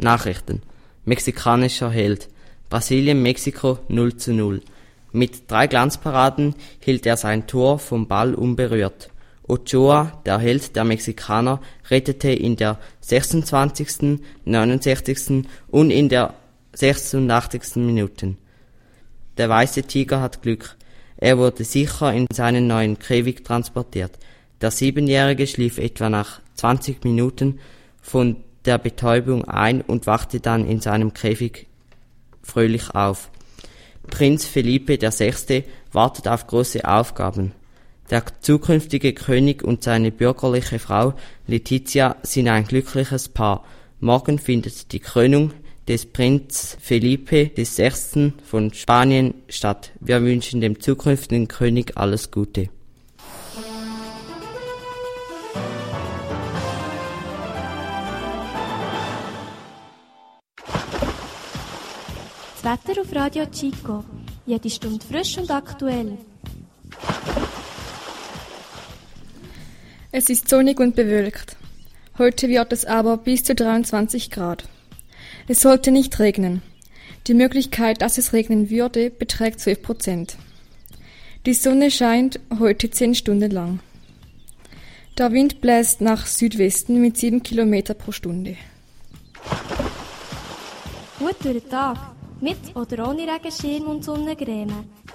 Nachrichten. Mexikanischer Held. Brasilien-Mexiko 0:0. Mit 3 Glanzparaden hielt er sein Tor vom Ball unberührt. Ochoa, der Held der Mexikaner, rettete in der 26., 69. und in der 86. Minute. Der weiße Tiger hat Glück. Er wurde sicher in seinen neuen Käfig transportiert. Der 7-Jährige schlief etwa nach 20 Minuten von der Betäubung ein und wachte dann in seinem Käfig fröhlich auf. Prinz Felipe VI. Wartet auf große Aufgaben. Der zukünftige König und seine bürgerliche Frau Letizia sind ein glückliches Paar. Morgen findet die Krönung des Prinz Felipe VI. Von Spanien statt. Wir wünschen dem zukünftigen König alles Gute. Das Wetter auf Radio Chico. Jede Stunde frisch und aktuell. Es ist sonnig und bewölkt. Heute wird es aber bis zu 23 Grad. Es sollte nicht regnen. Die Möglichkeit, dass es regnen würde, beträgt 12%. Die Sonne scheint heute 10 Stunden lang. Der Wind bläst nach Südwesten mit 7 km pro Stunde. Gut durch den Tag. Mit oder ohne Regenschirm und Sonnencreme.